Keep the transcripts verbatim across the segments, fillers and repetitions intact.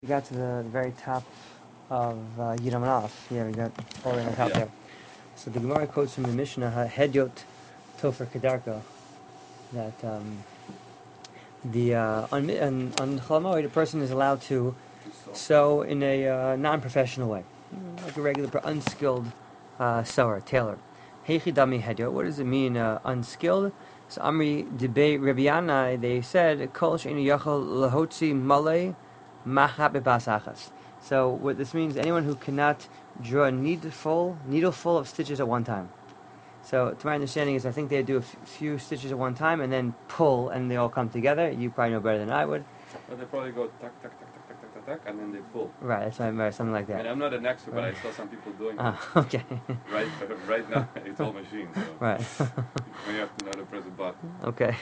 We got to the very top of uh, Yidam Alaf. Yeah, we got all the way on top Yeah. there. So the Gemara quotes from the Mishnah, Hedyot Tofer Kedarko, that um, the uh, on on, on Chol Hamoed, a person is allowed to sew in a uh, non-professional way, Mm, like a regular, unskilled uh, sewer, tailor. Heichi Dami Hedyot. What does it mean, uh, unskilled? So Amri Debei Rabbi Yanai, they said, Kol she'enu yachol lahotzi malei machat bebasachas. So what this means, anyone who cannot draw a needful, needle full of stitches at one time. So to my understanding is I think they do a f- few stitches at one time and then pull and they all come together. You probably know better than I would. But they probably go tuck, tuck, tuck, tuck, tuck, tuck, tuck, tuck, and then they pull. Right, that's what I remember, something like I that. mean, I'm not an expert, but Right. I saw some people doing it. Ah, okay. Right, right now, it's all machines. So Right. when you have to know how to press a button. Okay.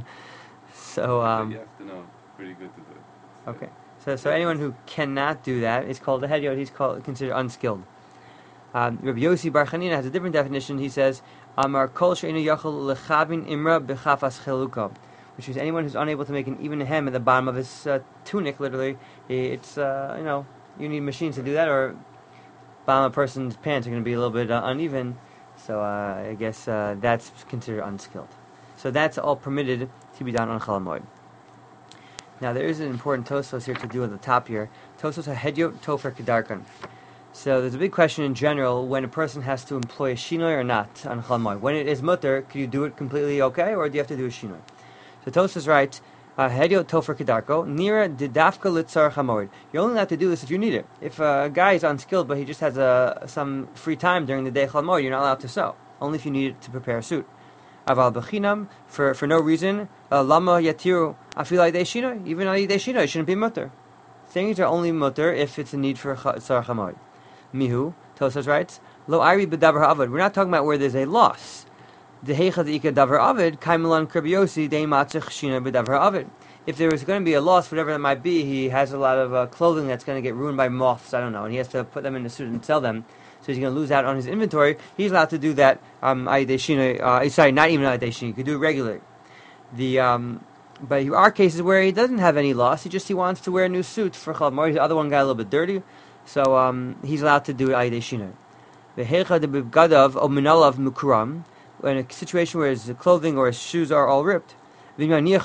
So, um, you have to know pretty good to do it. okay. So, so anyone who cannot do that is called a hedyot. He's called considered unskilled. Um, Rabbi Yossi Bar Chanina has a different definition. He says, "Amar kol she'enu yachol lechavin imra b'chafas cheluko," which is anyone who's unable to make an even hem at the bottom of his uh, tunic. Literally, it's uh, you know you need machines to do that, or bottom of a person's pants are going to be a little bit uh, uneven. So uh, I guess uh, that's considered unskilled. So that's all permitted to be done on Chol Hamoed. Now there is an important Tosfos here to do at the top here. Tosfos hahedyot tofer kedarkan. So there's a big question in general when a person has to employ a shinoi or not on Chol Hamoed. When it is mutter, can you do it completely okay, or do you have to do a shinoi? So Tosfos writes, hahedyot tofer kedarko nira didafka litzar hamoed. You're only allowed to do this if you need it. If a guy is unskilled but he just has a, some free time during the day Chol Hamoed, you're not allowed to sew. Only if you need it to prepare a suit. Aval b'chinam, for for no reason, lama yatiru afilai deishino, even al deishino, it shouldn't be mutter. Things are only mutter if it's a need for tzar chamoid. Mihu, Tosas writes, lo ari b'davar ha'avad. We're not talking about where there's a loss. Dehecha deika davar avid, kaimelan kribiosi deimatzich shina b'davar ha'avad. If there is going to be a loss, whatever that might be, he has a lot of uh, clothing that's going to get ruined by moths, I don't know, and he has to put them in a suit and sell them. So he's going to lose out on his inventory. He's allowed to do that. Um, uh, sorry, not even Aydeshina. You could do it regularly. The um, but there are cases where he doesn't have any loss. He just he wants to wear a new suit for Chol Hamoed. The other one got a little bit dirty, so um, he's allowed to do it Aydeshina. The Hecha de Bigadav o Minalav Mukuram, in a situation where his clothing or his shoes are all ripped. And he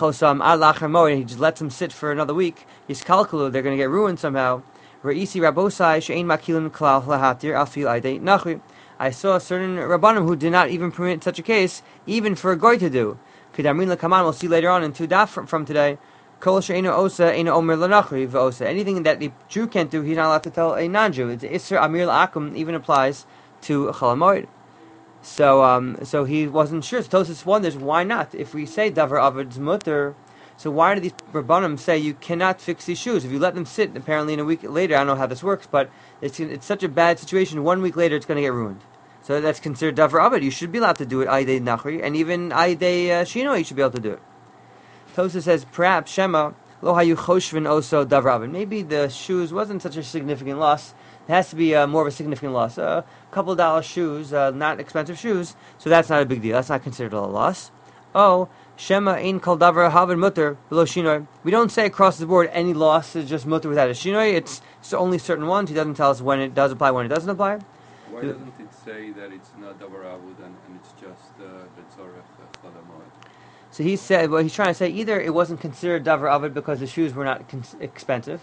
just lets them sit for another week. He's calculated they're going to get ruined somehow. Re'isi Rabosai she'ein makilin klal lahatir afil aidei nachri. I saw a certain rabbanim who did not even permit such a case, even for a goy to do. Kedarmin lekaman, we'll see later on in two daf from, from today. Kol she'einu osa einu omer lanachri v'osa. Anything that the Jew can't do, he's not allowed to tell a non-Jew. It's Isser Amir L'Akum even applies to Chol Hamoed. So, um, so he wasn't sure. So Tosfos wonders why not. If we say davar avid's mutter, so why do these rabbanim say you cannot fix these shoes? If you let them sit, apparently in a week later, I don't know how this works, but it's it's such a bad situation. One week later, it's going to get ruined. So that's considered davar avid. You should be allowed to do it aydei nachri, and even aydei uh, shino, you should be able to do it. Tosfos says perhaps shema lo hayu choshvin oso davar avid. Maybe the shoes wasn't such a significant loss. It has to be uh, more of a significant loss. A uh, couple of dollar shoes, uh, not expensive shoes, so that's not a big deal. That's not considered a loss. Oh, Shema ein kol davar havid mutter below shinoi. We don't say across the board any loss is just mutter without a shinoi. It's, it's only certain ones. He doesn't tell us when it does apply, when it doesn't apply. Why doesn't it say that it's not davar avud and, and it's just the tzorech Chol Hamoed? So he said, well, he's trying to say either it wasn't considered davar avid because the shoes were not cons- expensive.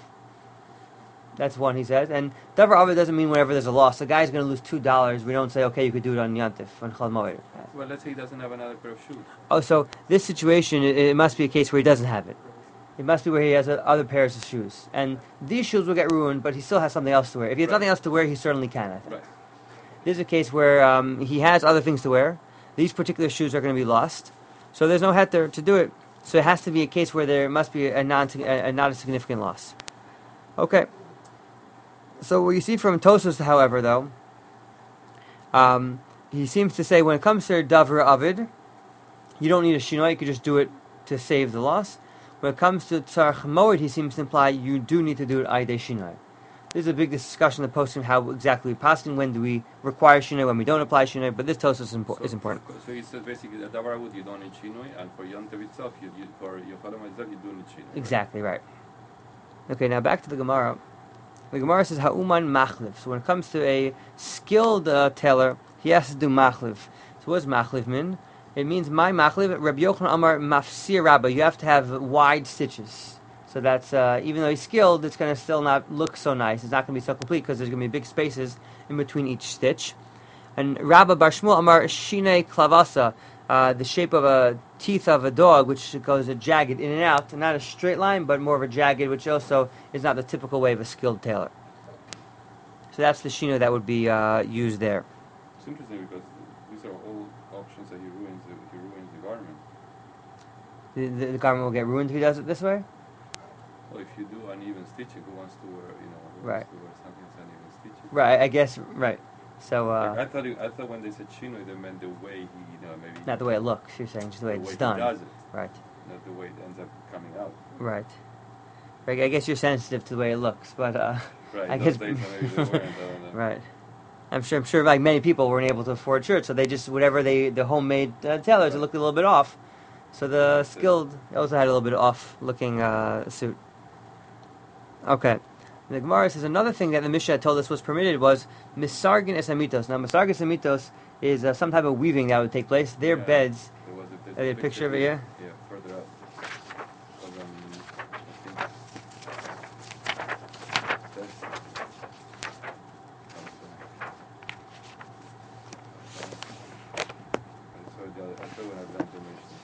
That's one, he says. And davar avid doesn't mean whenever there's a loss. The guy's going to lose two dollars. We don't say, okay, you could do it on Yantif, on Chol Hamoed. Well, let's say he doesn't have another pair of shoes. Oh, so this situation, it, it must be a case where he doesn't have it. It must be where he has uh, other pairs of shoes. And these shoes will get ruined, but he still has something else to wear. If he has Right. nothing else to wear, he certainly can, I think. Right. This is a case where um, he has other things to wear. These particular shoes are going to be lost. So there's no heter to do it. So it has to be a case where there must be a, non, a, a not a significant loss. Okay. So what you see from Tosfos, however, though, um, he seems to say when it comes to davar avid, you don't need a shinoi, you could just do it to save the loss. When it comes to tzar chamoed, he seems to imply you do need to do it aydei shinoi. There's a big discussion in the posting how exactly we passing, when do we require shinoi, when we don't apply shinoi, but this Tosfos is, impo- so, is important. So he says basically that davar avud you don't need shinoi, and for Yom Tov itself, you, you, for Chol Hamoed itself, you do need shinoi. Exactly, right. Okay, now back to the Gemara. The Gemara says ha'uman machliv. So when it comes to a skilled uh, tailor, he has to do machliv. So what does machliv mean? It means my machliv. Rabbi Yochanan Amar mafsir rabba. You have to have wide stitches. So that's uh, even though he's skilled, it's going to still not look so nice. It's not going to be so complete because there's going to be big spaces in between each stitch. And Rabba Bar Shmuel Amar shine klavasa. Uh, the shape of a teeth of a dog, which goes a jagged in and out, not a straight line, but more of a jagged, which also is not the typical way of a skilled tailor. So that's the shino that would be uh, used there. It's interesting because these are all options that he ruins the, he ruins the garment. The, the, the garment will get ruined if he does it this way? Well, if you do uneven stitching, who wants to wear, you know, who Right. wants to wear something that's uneven stitching? Right, I guess, right. So, uh, Like, I thought it, I thought when they said chino, they meant the way he, you know, maybe not the way it looks, you're saying, just the way the it's way done. he does it, Right, not the way it ends up coming out. right. Right, I guess you're sensitive to the way it looks, but, uh, Right. I those guess- days when maybe they weren't, I don't know. right. I'm sure, I'm sure like many people weren't able to afford shirts, so they just, whatever they, the homemade uh, tailors, it Right. looked a little bit off. So the That's it. skilled also had a little bit off looking uh, suit. Okay. The Gemara says another thing that the Mishnah told us was permitted was misargin esamitos. Now, misargin esamitos is uh, some type of weaving that would take place. Their Yeah. beds. There was a, there's Uh, the a picture of it, here. yeah? Yeah, further up. But, um, I think that's- I saw the other- I saw when I've done the Mishnah.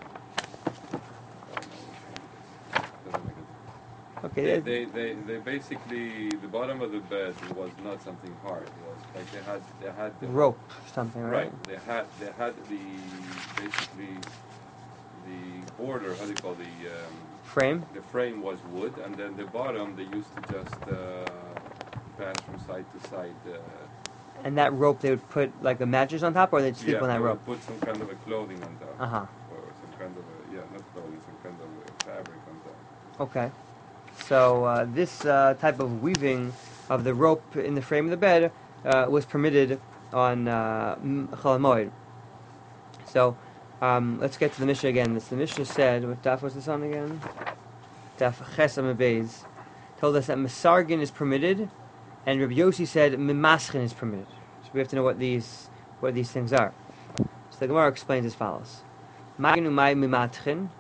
I don't know which one it is. Doesn't make a difference. Okay. They, uh, they, they, they basically, the bottom of the bed was not something hard. It was like they had, they had the rope, something, right? Right. They had, they had the, basically, the border, how do you call the, um, Frame. the frame was wood, and then the bottom they used to just uh, pass from side to side. Uh, And that rope, they would put like a mattress on top, or they'd sleep yeah, on that they rope. would put some kind of a clothing on top, Uh huh. or some kind of a, yeah, not clothing, some kind of a fabric on top. Okay. So uh, this uh, type of weaving of the rope in the frame of the bed uh, was permitted on uh, M- Chol Hamoed. So um, let's get to the Mishnah again. This, the Mishnah said, what daf was this on again? Daf Ches Amud Beis told us that Mesargin is permitted, and Rabbi Yossi said Mimaschin is permitted. So we have to know what these what these things are. So the Gemara explains as follows: Maginu Mai Mimatchin.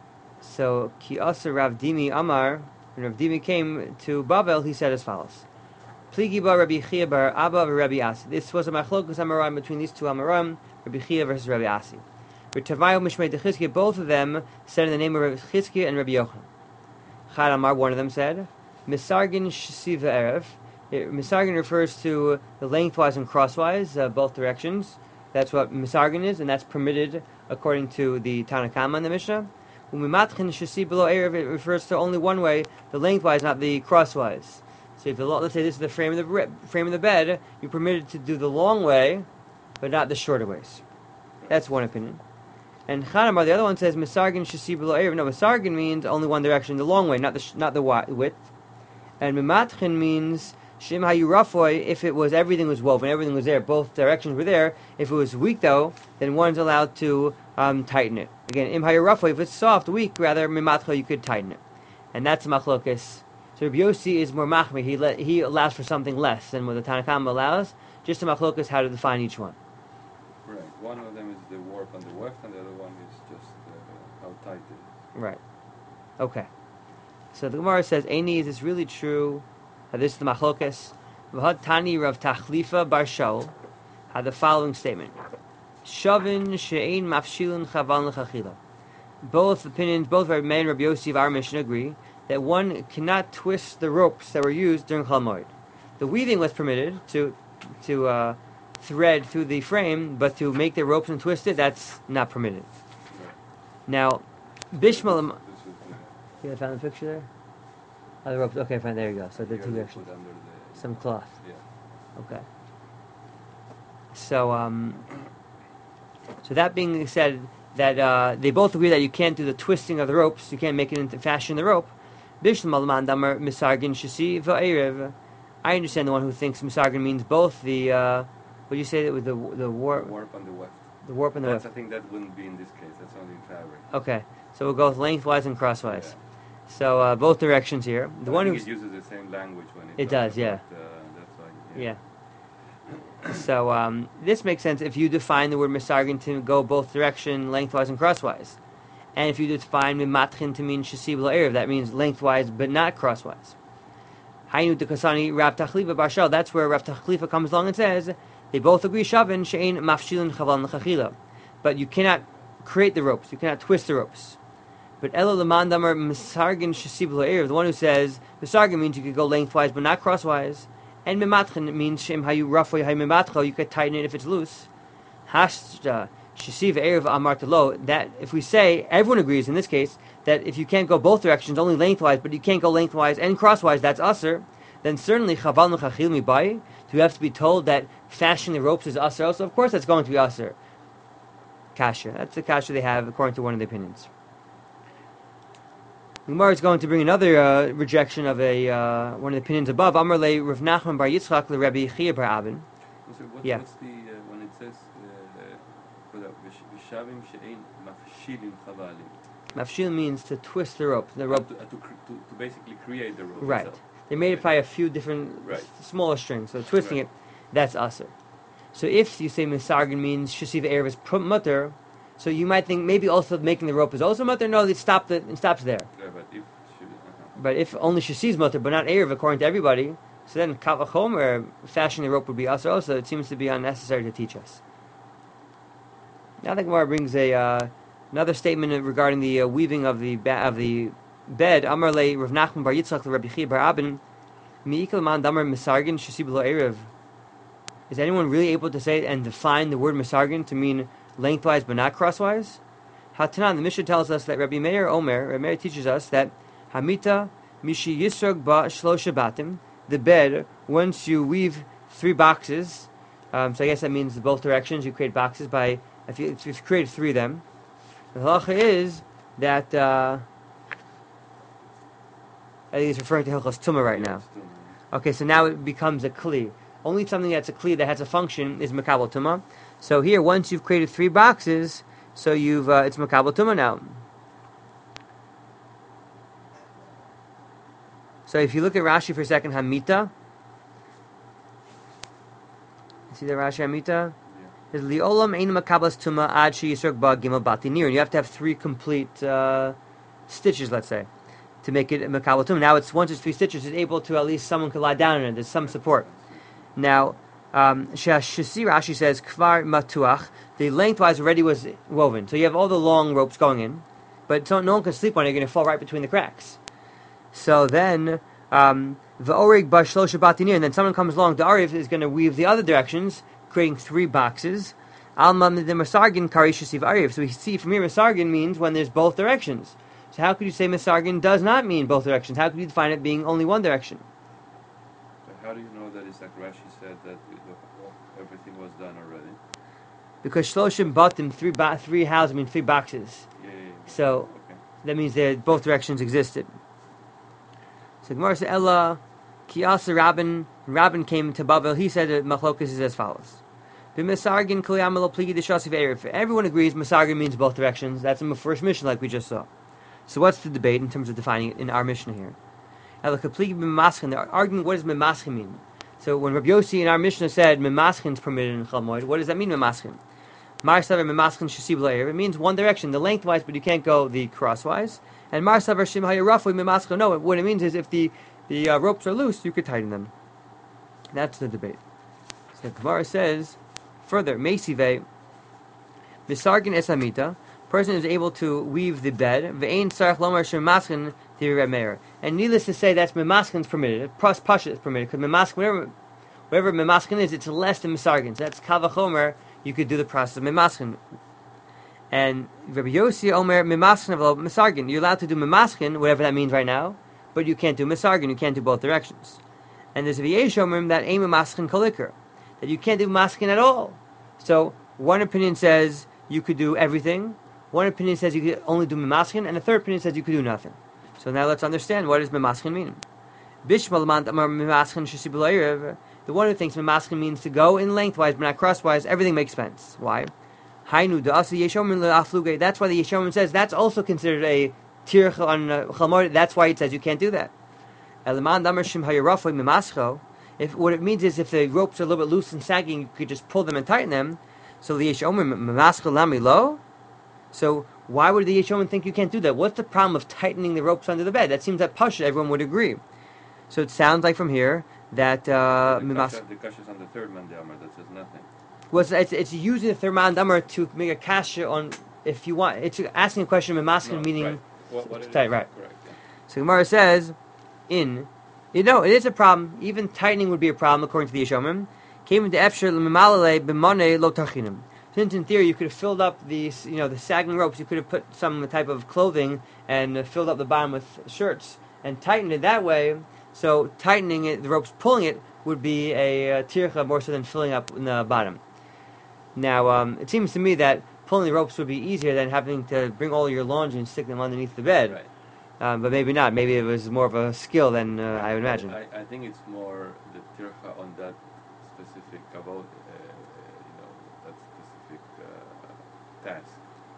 So Ki Asa Rav Dimi Amar. When Rav Dimi came to Babel, he said as follows: Pligi bar Rabbi Chia bar Abba Rabbi Asi. This was a machlokas Amoraim between these two Amoraim, Rabbi Chia versus Rabbi Asi. Tavayu Mishmei Dechizkiya, both of them said in the name of Rabbi Chizkiya and Rabbi Yochanan. Chad Amar, one of them said, Misargin Shesiva Erev. Misargin refers to the lengthwise and crosswise, uh, both directions. That's what Misargin is, and that's permitted according to the Tanakama in the Mishnah. Umimatchin Shesi below Erev, it refers to only one way, the lengthwise, not the crosswise. So if the let's say this is the frame of the re- frame of the bed, you're permitted to do the long way, but not the shorter ways. That's one opinion. And Chanamar, the other one says Misargin Shesi below Erev. No, Misargin means only one direction, the long way, not the sh- not the wi- width. And Mimatchin means Shim Hayurafoy, if it was everything was woven, everything was there, both directions were there. If it was weak though, then one's allowed to um, tighten it. Again, Im Hayurafoy, if it's soft, weak, rather Mimatcho, you could tighten it. And that's Machlokes. So Rabbi Yossi is more machmir. He let, he allows for something less than what the Tanakhama allows. Just a Machlokes how to define each one. Right. One of them is the warp on the weft, and the other one is just uh, how tight it is. Right. Okay. So the Gemara says, Eini, is this really true? Uh, this is the Machlokes. V'had Tani Rav Tachlifa Bar Shaul had the following statement: Shavin she'ein mafshilin chavan l'chachila. Both opinions, both Rabbi Meir and Rabbi Yossi of our Mishnah agree that one cannot twist the ropes that were used during Chol Hamoed. The weaving was permitted to to uh, thread through the frame, but to make the ropes and twist it, that's not permitted. Right. Now, Bishmal. This is the, Yeah, I found the picture there. Oh, the ropes. Okay, fine. There you go. So the here two they directions. put under the, Some cloth. yeah. Okay. So, um, so that being said, that uh, they both agree that you can't do the twisting of the ropes. You can't make it into fashion the rope. Bishlam alman damar misargin shasi va'erev. I understand the one who thinks misargin means both the. Uh, what do you say that with the the warp, The warp on the weft. the warp and the That's, weft? I think that wouldn't be in this case. That's only in fabric. Okay, so we'll go with lengthwise and crosswise. So uh, both directions here. The I one who think it uses the same language when it, It talks does, yeah. about, uh, that's why. yeah. So um, this makes sense if you define the word misargin to go both direction, lengthwise and crosswise, and if you define mimatchin to mean shesiv la'erev, that means lengthwise but not crosswise. Hainu dekasani Rav Tachlifa Barshal. That's where Rav Tachlifa comes along and says they both agree shavin she'ein mafshilin chaval nechachila, but you cannot create the ropes, you cannot twist the ropes. But Elo Laman Damar Misargin Shesiv La'erev, the one who says Misargin means you could go lengthwise but not crosswise, and Mimatchen means Shem Hayu Rafoi Hay Mimatcho, you could tighten it if it's loose. Hashta Shesiv Erev Amartalo, that if we say, everyone agrees in this case, that if you can't go both directions, only lengthwise, but you can't go lengthwise and crosswise, that's Usr, then certainly Chaval Nuchachil Mibai, do you have to be told that fashioning the ropes is Usr also? Of course that's going to be Usr. Kasha. That's the kasha they have according to one of the opinions. Gemara is going to bring another uh, rejection of a uh, one of the opinions above. Amar le Rav Nachman bar Yitzchak le Rabbi Chia bar Abin. So what, Yeah. What's the uh, when it says uh, Vishavim she'ein mafshilim chavalim? Mafshil means to twist the rope. The Uh, rope, to, uh, to, cr- to, to basically create the rope. right? itself. They made it Okay. by a few different Right. s- smaller strings. So twisting Right. it, that's aser. So if you say misargin means shesiv erev is mutter, so you might think maybe also making the rope is also mutter. No, it stopped. It stops there. Yeah, but if she, uh-huh. But if only Shasi's mutter, but not Erev, according to everybody, so then Kavachom, or fashioning the rope would be Asr also. It seems to be unnecessary to teach us. Now the Gemara brings a uh, another statement regarding the uh, weaving of the ba- of the bed. Amar le Rav Nachman bar Yitzchak le Rabbi Chia bar Abin, Mi'ikal man damar misargin Shasi b'lo Erev. Is anyone really able to say and define the word misargin to mean lengthwise but not crosswise? Hatanan, the Mishnah tells us that Rabbi Meir Omer, Rabbi Meir teaches us that Hamita Mishi Yisrog ba Shlosha Batim, the bed, once you weave three boxes, um, so I guess that means both directions, you create boxes by, if you, if you've created three of them, the halacha is that, uh, I think it's referring to Hilchos Tumah right now. Still, Okay, so now it becomes a kli. Only something that's a kli that has a function is Makabal Tumah. So here, once you've created three boxes, so you've, uh, it's Makabal Tumah now. So if you look at Rashi for a second, Hamita. See the Rashi Hamita? Is Liolam Ein Makablas Tuma Ad She Yisrog Ba Gimel Batinir. And you have to have three complete uh, stitches, let's say, to make it a Makabal Tuma. Now it's once it's three stitches, it's able to at least someone could lie down in it. There's some support. Now, um, Shasi Rashi says Kvar Matuach. The lengthwise already was woven, so you have all the long ropes going in, but so no one can sleep on it. You're going to fall right between the cracks. So then, um, the orig bashlo shabatinir, and then someone comes along. The arif is going to weave the other directions, creating three boxes. Alma the masargin karishasiv arif. So we see from here, masargin means when there's both directions. So how could you say masargin does not mean both directions? How could you define it being only one direction? So how do you know that it's like Rashi said that it, everything was done already? Because shloshim batim, three ba- three houses mean three boxes. Yeah, yeah, yeah. So Okay. that means that both directions existed. So Gemara says, Ella, Kiasa Rabin, Rabin came to Babel, he said that Machlokas is as follows. B'Masargin Kaliyamalo Pligi Deshasiv Erev. Everyone agrees Masargin means both directions. That's in the first mission, like we just saw. So what's the debate in terms of defining it in our mission here? Ella Kapligi B'Maschin, they're arguing what does B'Maschin mean? So when Rabbi Yossi in our Mishnah said Memaschin is permitted in Chalmoid, what does that mean, Memaschin? Marsavar Memaschin Shasiv La'erev. It means one direction, the lengthwise, but you can't go the crosswise. And Marsavar Shim Hayarafu Memaschin. No, what it means is if the, the uh, ropes are loose, you could tighten them. That's the debate. So the Gemara says, further, Meisive, Misargin Esamita, person is able to weave the bed, Ve'ein Sarach Lomar Shemaschin Meir. And needless to say, that's Memaschin is permitted. Plus Pasha is permitted, because Memaschin, whatever, whatever Memaschin is, it's less than Misargin. So that's Kavachomer, you could do the process of Memaschin. And Rabbi Yossi Omer Memaschin of Misargin. You're allowed to do Memaschin, whatever that means right now, but you can't do Misargin, you can't do both directions. And there's a V'yesh Omer that Ein Memaschin Kalikar, that you can't do Maskin at all. So one opinion says you could do everything, one opinion says you could only do Memaskin, and the third opinion says you could do nothing. So now let's understand, what does Memaskin mean? Bishmal Amar Memaskin Shasi B'lo Erev. The one who thinks Memaskin means to go in lengthwise but not crosswise, everything makes sense. Why? Hainu Da'asi Yeshomin Le'afluge. That's why the Yeshomin says that's also considered a tircha on uh, Chol Hamoed. That's why it says you can't do that. Eleman damar shim hayarafoi mimascho. If what it means is if the ropes are a little bit loose and sagging, you could just pull them and tighten them. So the Yesh Omer mimascho lami lo. So why would the Yesh Omer think you can't do that? What's the problem of tightening the ropes under the bed? That seems that pasha everyone would agree. So it sounds like from here that uh, the kasha the kasha is on the third man damar that says nothing. Well, it's, it's, it's using the third man damar to make a kasha on if you want. It's asking a question mimascho No, meaning right. What, what it tight, is, right? Correct. Yeah. So Gemara says, in, you know, it is a problem. Even tightening would be a problem according to the Yeshomim. Came into Efsher l'mimalale b'monei lo tachinim. Since in theory you could have filled up these, you know, the sagging ropes, you could have put some type of clothing and uh, filled up the bottom with shirts and tightened it that way. So tightening it, the ropes pulling it, would be a uh, tircha more so than filling up in the bottom. Now, um, it seems to me that pulling the ropes would be easier than having to bring all your laundry and stick them underneath the bed. Right. Um, but maybe not. Maybe it was more of a skill than uh, I would imagine. I, I think it's more the tircha on that specific about, uh, you know, that specific uh, task.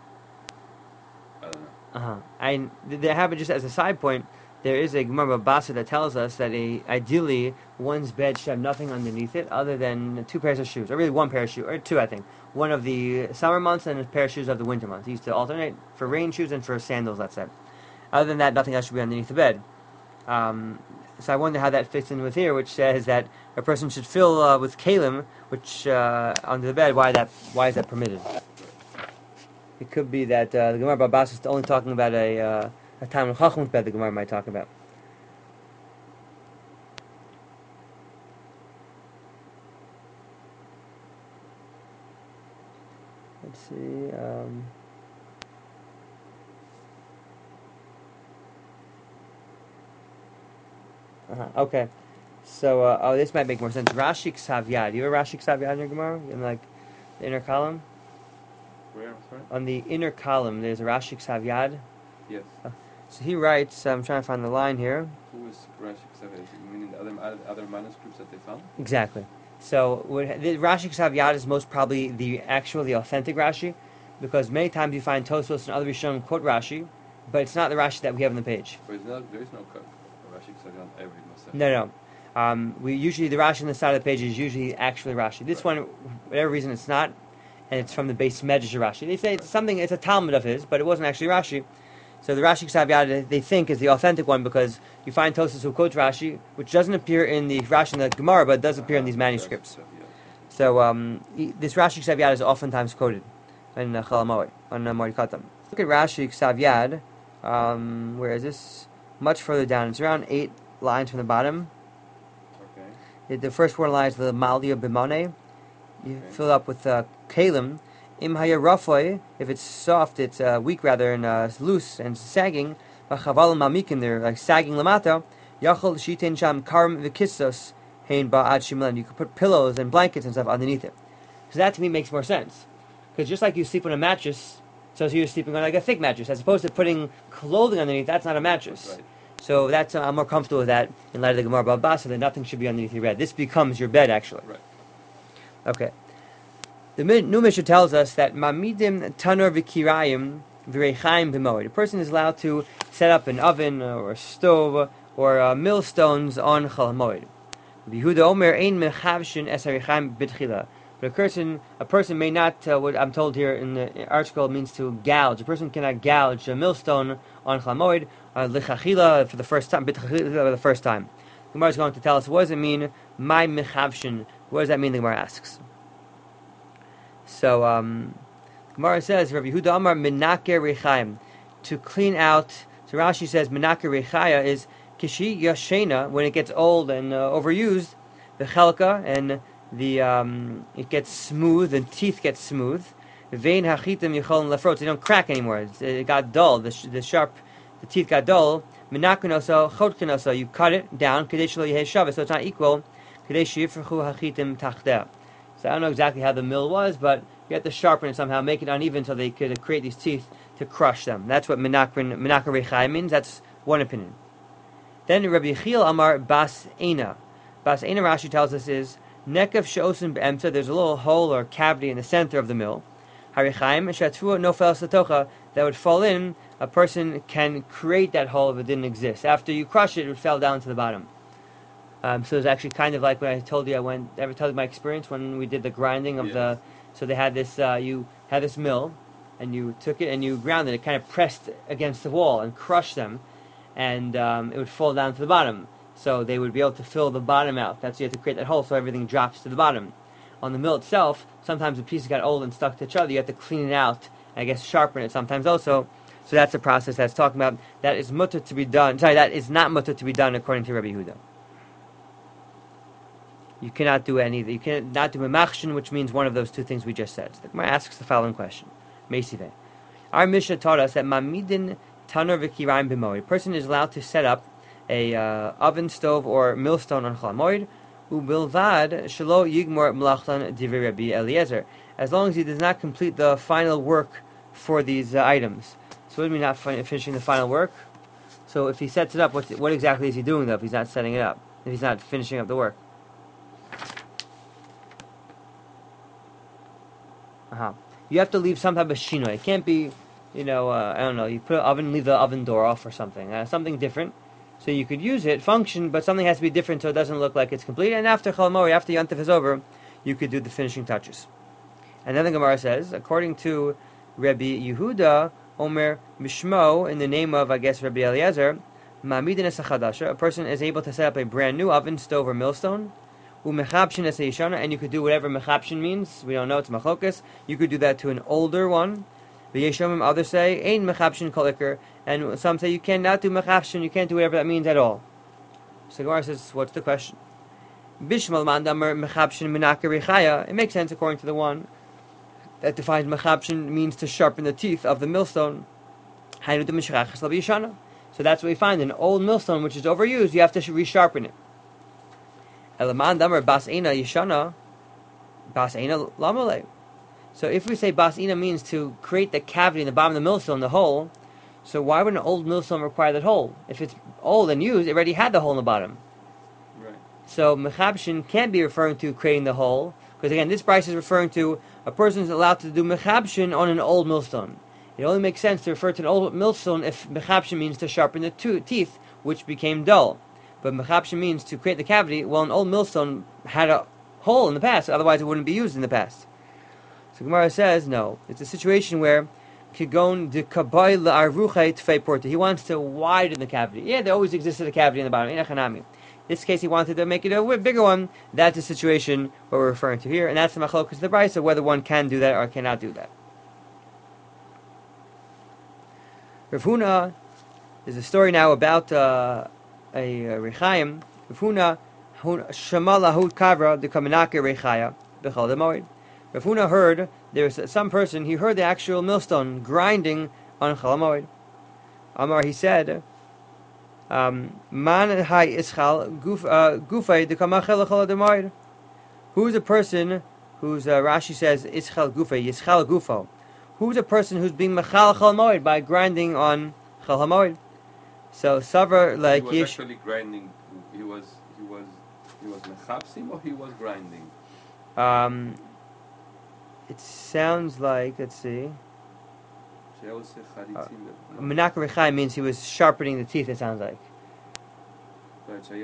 I don't know. Uh-huh. I there have it just as a side point. There is a Gemara Basa that tells us that a, ideally one's bed should have nothing underneath it other than two pairs of shoes, or really one pair of shoes, or two, I think. One of the summer months and a pair of shoes of the winter months. He used to alternate for rain shoes and for sandals, let's say. Other than that, nothing else should be underneath the bed. Um, so I wonder how that fits in with here, which says that a person should fill uh, with kalim, which uh, under the bed. Why that? Why is that permitted? It could be that uh, the Gemara Babas is only talking about a uh, a Talmud Chacham's bed. The Gemara might talk about. Let's see. Um, Uh-huh. Okay, so uh, oh, this might make more sense. Rashi Ksav Yad. You have a Rashi Ksav Yad in your Gemara in like the inner column? Where? Sorry? On the inner column, there's a Rashi Ksav Yad. Yes. Uh, so he writes. I'm trying to find the line here. Who is Rashi Ksav? Meaning the other other manuscripts that they found? Exactly. So what, the Rashi Ksav Yad is most probably the actual, the authentic Rashi, because many times you find Tosfos and other Rishonim quote Rashi, but it's not the Rashi that we have on the page. But it's not, there is no cut. Rashi Ksav on every Masech. No, no. Um, we usually the Rashi on the side of the page is usually actually Rashi. This right. one, whatever reason, it's not, and it's from the base Medrash Rashi. They say it's something. It's a Talmud of his, but it wasn't actually Rashi. So the Rashi Ksav Yad they think is the authentic one because you find Tosfos who quotes Rashi, which doesn't appear in the Rashi in the Gemara, but it does appear uh, in these manuscripts. So um, this Rashi Ksav Yad is oftentimes quoted in uh, Chol Hamoed on uh, Moed Katan. Look at Rashi Ksav Yad. Um, where is this? Much further down. It's around eight lines from the bottom. Okay. The first four lines of the Maldia Bimane. You okay. fill it up with uh, kalim. Im hayarafoi, if it's soft, it's uh, weak rather, and uh, loose and sagging. Chaval mamikim, they're like sagging lamata. Yachol shitein sham karm v'kissos hein ba'ad shimlan. You could put pillows and blankets and stuff underneath it. So that to me makes more sense. Because just like you sleep on a mattress, so you're sleeping on like a thick mattress, as opposed to putting clothing underneath. That's not a mattress. Right. So that's uh, I'm more comfortable with that in light of the Gemara Baba, so that nothing should be underneath your bed. This becomes your bed, actually. Right. Okay. The new Mishnah tells us that mamidim tanur v'kirayim v'reichaim b'moed. A person is allowed to set up an oven or a stove or uh, millstones on Chol Hamoed. Yehuda Omer ein mechavshin es hareichaim b'tchila. But a person, a person may not, uh, what I'm told here in the article means to gouge. A person cannot gouge a millstone on Chol Hamoed, uh, lichachila for the first time, b'tchila for the first time. The Gemara is going to tell us, what does it mean, my mechavshin? What does that mean, the Gemara asks. So, um, Gemara says, Rabbi Yehuda Amar Menaker Rechaim, to clean out. So Rashi says Menaker Rechaya is Kishi Yashena, when it gets old and uh, overused, the chelka, and the um, it gets smooth, and teeth get smooth. Vein hachitim yichol lefrot, they don't crack anymore. It's, it got dull. The, sh- the sharp, the teeth got dull. Menakenoso chotkenoso, you cut it down. Kadesh lo yehei shaveh, so it's not equal. Kadesh yifrechu hachitim tachteh. So I don't know exactly how the mill was, but you have to sharpen it somehow, make it uneven so they could create these teeth to crush them. That's what Menakar Rechai means. That's one opinion. Then Rabbi Yechiel Amar Bas Eina. Bas Eina, Rashi tells us, is Nekav She'osin Be'emta. There's a little hole or cavity in the center of the mill. Harichaim Shatfuo Nofel Satocha, that would fall in a person can create that hole if it didn't exist. After you crush it, it fell down to the bottom. Um, so it's actually kind of like when I told you I went. Ever told you my experience when we did the grinding of Yes. the? So they had this. Uh, you had this mill, and you took it and you ground it. It kind of pressed against the wall and crushed them, and um, it would fall down to the bottom. So they would be able to fill the bottom out. That's why you have to create that hole so everything drops to the bottom. On the mill itself, sometimes the pieces got old and stuck to each other. You have to clean it out. I guess sharpen it sometimes also. So that's a process that's talking about. That is mutter to be done. Sorry, that is not mutter to be done according to Rabbi Yehuda. You cannot do any. You cannot do memachshin, which means one of those two things we just said. So the Gemara asks the following question: Meisive. Our Mishnah taught us that mamidin tanur v'kirayim b'moed. A person is allowed to set up a uh, oven stove or millstone on Chol Hamoed, ubilvad shelo yigmor melachtan divrei Rabbi Eliezer, as long as he does not complete the final work for these uh, items. So what do you mean not fin- finishing the final work? So if he sets it up, what what exactly is he doing though? If he's not setting it up, if he's not finishing up the work. Uh-huh. You have to leave some type of shino. It can't be, you know, uh, I don't know, you put an oven, leave the oven door off or something. Uh, something different. So you could use it, function, but something has to be different so it doesn't look like it's complete. And after Chol Hamoed, after Yontif is over, you could do the finishing touches. And then the Gemara says, according to Rabbi Yehuda, Omer Mishmo, in the name of, I guess, Rabbi Eliezer, Ma'amidin Esachadasha, a person is able to set up a brand new oven, stove, or millstone, Umechabshin es yeshana, and you could do whatever mechabshin means. We don't know, it's machlokas. You could do that to an older one. The Yeshomim, others say, ain't mechabshin kolikar, and some say you cannot do mechabshin, you can't do whatever that means at all. So Gemara says, what's the question? Bishmal mandamer mechabshin minaka rechaya. It makes sense according to the one that defines mechabshin means to sharpen the teeth of the millstone. So that's what we find, an old millstone which is overused, you have to resharpen it. Elaman damer bas ina yishana, bas ina lamale. So if we say bas ina means to create the cavity in the bottom of the millstone, the hole, so why would an old millstone require that hole? If it's old and used, it already had the hole in the bottom. Right. So mechabshin can't be referring to creating the hole, because again, this price is referring to a person is allowed to do mechabshin on an old millstone. It only makes sense to refer to an old millstone if mechabshin means to sharpen the two teeth, which became dull. But mechabshin means to create the cavity. Well, an old millstone had a hole in the past, otherwise it wouldn't be used in the past. So Gemara says, no. It's a situation where kigon de kabay la'aruchay tfei porta. He wants to widen the cavity. Yeah, there always existed a cavity in the bottom. In this case, he wanted to make it a bigger one. That's the situation what we're referring to here, and that's the machlokas of the brayso, so whether one can do that or cannot do that. Rav Huna, there's a story now about uh, a uh, Rechaim. Rav Huna shama lahut kavra de kaminake rechaya b'chol demoed. Rav Huna heard there's some person, he heard the actual millstone grinding on Chol Hamoed. Amar, he said, um, man hai ischal gufay de kamachel chol demoed. Who's a person who's, uh, Rashi says, ischal gufay, yischal gufo. Who's a person who's being machal Chol Hamoed by grinding on Chol Hamoed? So Savar like he was Yish. actually grinding. He was he was he was mechapsim or he was grinding. Um, it sounds like, let's see. Uh, Menaka Rechai means he was sharpening the teeth. It sounds like. Right. Right. He,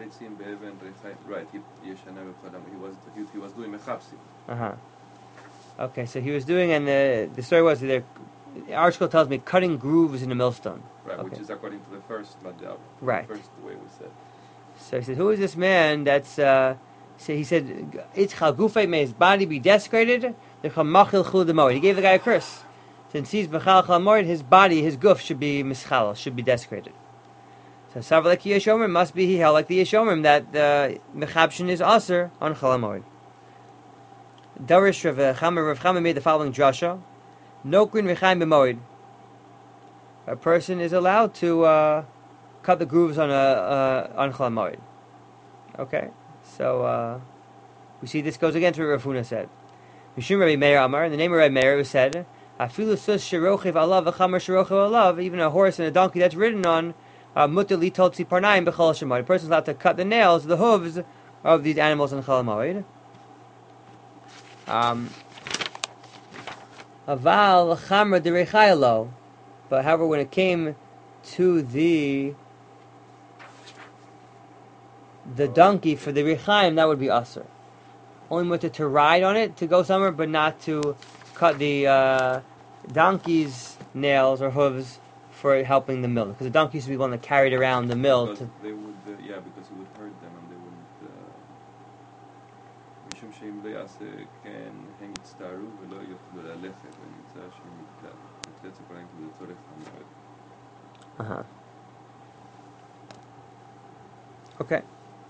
he was he, he was doing mechapsim. Uh huh. Okay, so he was doing, and the the story was that the article tells me cutting grooves in a millstone. Right, okay. Which is according to the first madhab. Right. The first way we said. So he said, "Who is this man?" That's uh, so he said, "Itzchal gufay, may his body be desecrated." The chamachil chul demoed. He gave the guy a curse. Since he's mechal chol hamoed, his body, his guf should be mischal, should be desecrated. So Savar like Yeshomrim must be he held like the Yeshomrim that the uh, mechabshin is aser on chol hamoed. Darish Rav Chama Rav Chama made the following drasha: Nokrin v'chaim b'moed. A person is allowed to uh, cut the grooves on a uh, on Chol Hamoed. Okay, so uh, we see this goes against what Rav Huna said. Mishum Rabbi Meir Amar, in the name of Rabbi Meir, it was said, "Afilu sus sherochiv alav v'chamer sherochiv alav." Even a horse and a donkey that's ridden on mutar litol tziparnaim b'chol shemoed. A person is allowed to cut the nails, the hooves of these animals on Chol Hamoed. Um, Aval chamra derechayalo. But however, when it came to the the donkey for the Rechaim, that would be Asr. Only wanted to ride on it to go somewhere, but not to cut the uh, donkey's nails or hooves for helping the mill. Because the donkey used to be one that carried around the mill. Because To, they would, uh, yeah, because it would hurt them and they wouldn't. משום שאם לא יעשה כן, הם יצטערו ולא יוכלו ללכת, ונמצא שמקלט. That's according to the Torah Hamad. uh-huh. Okay.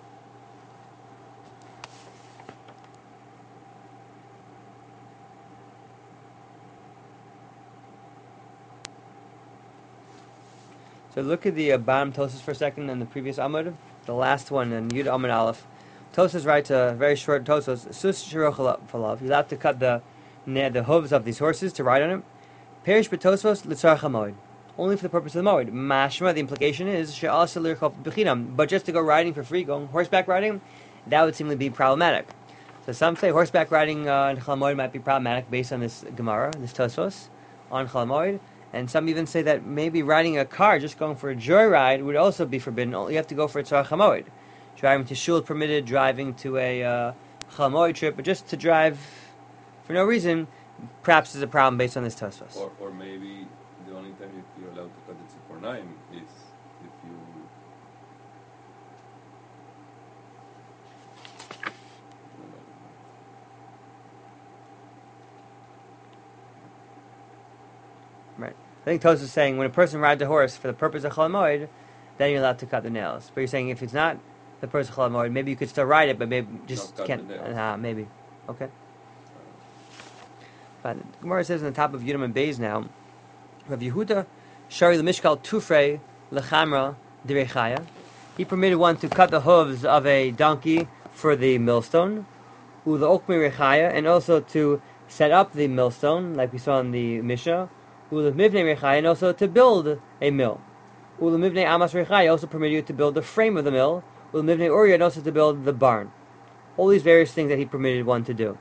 So look at the uh, bottom Tosas for a second in the previous Amud, the last one in Yud Amud Aleph. Tosas writes a very short Tosas. Sus shiroch falav. You're allowed to cut the the hooves of these horses to ride on them. Perish betosvos litzarach hamoed. Only for the purpose of the moed. Mashma. The implication is she'asa lirchov b'chinam. But just to go riding for free, going horseback riding, that would seem to be problematic. So some say horseback riding uh, in Chol Hamoed might be problematic based on this Gemara, this Tosfos on Chol Hamoed. And some even say that maybe riding a car, just going for a joyride, would also be forbidden. You have to go for a tzarach hamoed. Driving to shul permitted, driving to a uh, Chol Hamoed trip, but just to drive for no reason, perhaps is a problem based on this Tosfos. Or, or maybe the only time you- you're allowed to cut the tzipornaim is if you. Right. I think Tosfos is saying when a person rides a horse for the purpose of Chol Hamoed, then you're allowed to cut the nails. But you're saying if it's not the purpose of Chol Hamoed, maybe you could still ride it, but maybe just cut can't. the nails. Uh, maybe. Okay. But Gemara says on the top of Yudam and Beis now, Rav Yehuda, Shari Lemishkal Tufrei Lechamra Direchaya. He permitted one to cut the hooves of a donkey for the millstone, Ula Okmi Rechaya, and also to set up the millstone, like we saw in the Mishnah, Ula Mivne Rechaya, and also to build a mill. Ula Mivne Amas Rechaya also permitted you to build the frame of the mill, Ula Mivne Uriah, and also to build the barn. All these various things that he permitted one to do.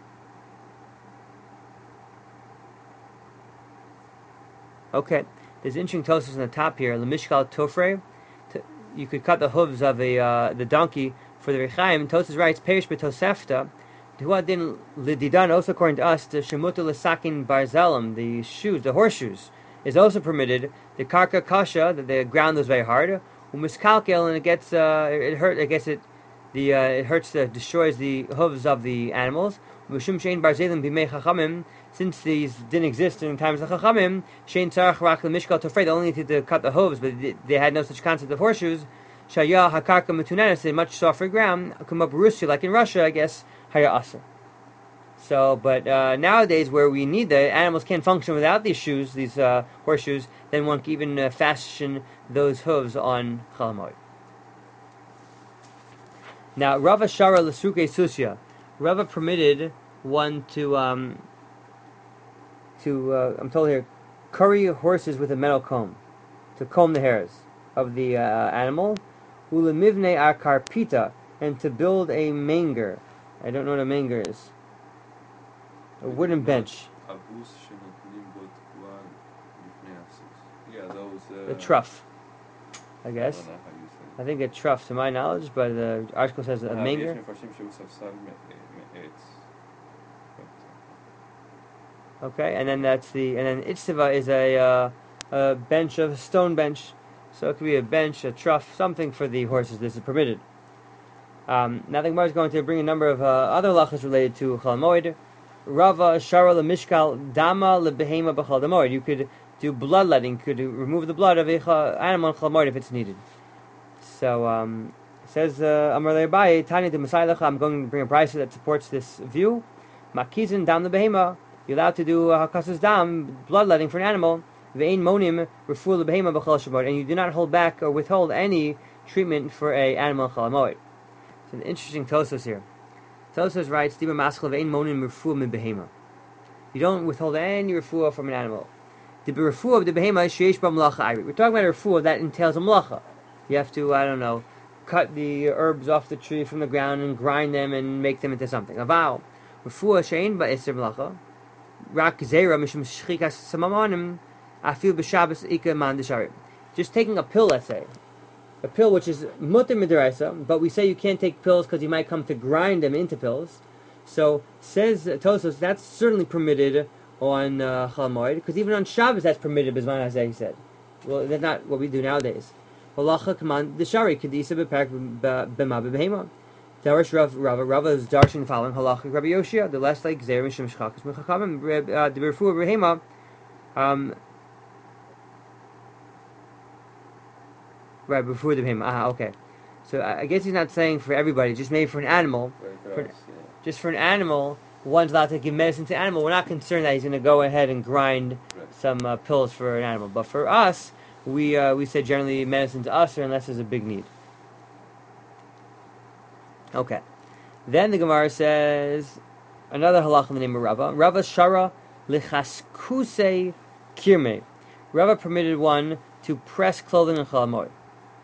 Okay, there's interesting Tosfos on the top here. Lemishkal Tofrei, you could cut the hooves of a uh, the donkey for the Rechaim. Tosfos writes, Perish betosefta, Huadin Lididan, also according to us, the Shemuta Lesakin Barzelim, the shoes, the horseshoes, is also permitted. The Karka Kasha, that the ground was very hard. Umiskalkel, and it gets, uh, it hurt, I guess it, the, uh, it hurts, uh, destroys the hooves of the animals. Mishum Shein Barzelim Bimei Chachamim, since these didn't exist in times of Chachamim, Shein Tzarach Rak Lemishkal Tofrei, they only needed to cut the hooves, but they had no such concept of horseshoes. Shaya Hakarka Metunanis, a much softer ground, come up Russia, like in Russia, I guess, Haya Asr. So, but uh, nowadays, where we need the animals can't function without these shoes, these uh, horseshoes, then one can even uh, fashion those hooves on Chol Hamoed. Now, Rava Shara L'Suke Susya, Rava permitted one to, um, to uh, I'm told here, curry horses with a metal comb, to comb the hairs of the uh, animal, Ulemivne Akarpita, and to build a manger. I don't know what a manger is. A wooden bench. Yeah, those. Uh, A trough, I I guess. don't know how you say it. I think a trough, to my knowledge, but the article says a Uh, manger. יש מפרשים שהוא ספסל מ- מעץ. Okay, and then that's the, and then Itztiva is a, uh, a bench of a stone bench. So it could be a bench, a trough, something for the horses. This is permitted. Um, now the Gemara is going to bring a number of uh, other lachas related to Chol Hamoed. Rava Shara Lemishkal Dama Lebehema B'Chol Hamoed. You could do bloodletting. You could remove the blood of an animal in Chol Hamoed if it's needed. So um, it says Amar Le'Abaye Tani de Masai Lecha. I'm going to bring a brisa that supports this view. Makizin Dam Lebehema. You're allowed to do uh, Hakasas Dam, bloodletting for an animal. Ve'ein Monim Refu Lebehema B'Chol Hamoed. And you do not hold back or withhold any treatment for a animal in Chol Hamoed. So an interesting Tosfos here. Tosfos writes, "Diba maschil ve'ein monim refuah min behema." You don't withhold any refuah from an animal. The refuah of the behema is sheish ba malacha ayri. We're talking about a refuah that entails a malacha. You have to, I don't know, cut the herbs off the tree from the ground and grind them and make them into something. Aval refuah shein ba iser malacha. Rak zera mishum shchikas samamonim. Afil b'Shabbos ika man deshari. Just taking a pill, let's say, a pill which is mutter midaraisa, but we say you can't take pills because you might come to grind them into pills. So says Tosos, that's certainly permitted on uh, Chol Moed, because even on Shabbos that's permitted. Bizman Hazeh, he said. Well, that's not what we do nowadays. Halacha command the shari kedisa beparak b'ma b'behema. Darish Rav Rava Rava is darshan following halacha Rabbi Yoshia, the last like Zer Mishum Shchakas Mechachamim the Berfu B'hema. Um, right before the behema. Ah, okay. So I guess he's not saying for everybody, just maybe for an animal. Right, For, right, yeah. just for an animal, one's allowed to give medicine to an animal. We're not concerned that he's going to go ahead and grind Right. some uh, pills for an animal. But for us, we uh, we say generally medicine to us, or unless there's a big need. Okay. Then the Gemara says another halach in the name of Rava. Rava shara lichaskuse kirme. Rava permitted one to press clothing in Chol Hamoed.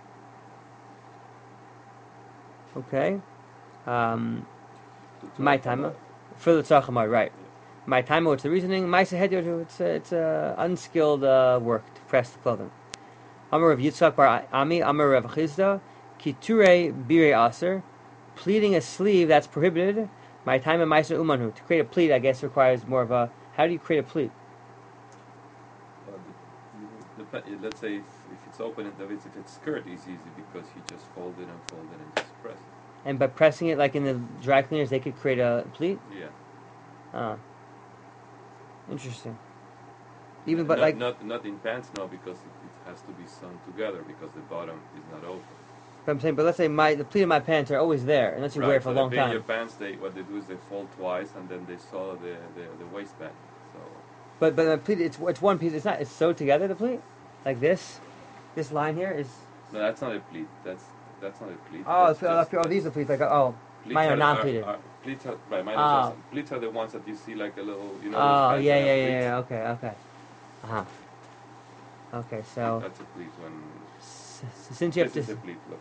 Okay. Um, my time for the tzarach hamoed, right? My time. What's the reasoning? Ma'aseh hedyot. It's a, it's a unskilled uh, work to press the clothing. Amar Rav Yitzchak bar Ami. Amar Rav Chizda. Kiture bire aser. Pleating a sleeve that's prohibited. My time and ma'aseh umanhu. To create a pleat, I guess, requires more of a. How do you create a pleat? Well, the- the- the- let's say if, if it's open and if it's, if it's skirt, it's easy because you just fold it and fold it and just press it. And by pressing it, like in the dry cleaners, they could create a pleat. Yeah. Ah, interesting. Even but not, like. not not in pants, no, because it, it has to be sewn together because the bottom is not open. But I'm saying, but let's say my the pleat of my pants are always there, unless you Right, wear it for so a long the big time. Your pants, they what they do is they fold twice and then they sew the, the, the waistband. So But but the pleat, it's it's one piece. It's not. It's sewed together. The pleat, like this, this line here is. no, that's not a pleat. That's that's not a pleat. Oh, That's it's, oh, just- oh, these are pleats. Like oh, pleats mine are are- non-pleated. Are, are, pleats are right. Mine Oh. are just, pleats are the ones that you see like a little. You know. oh those yeah guys yeah that yeah have yeah. pleats? Okay okay. Uh huh. Okay, so That's a pleat. When s- s- since you have this to. is a pleat. Look.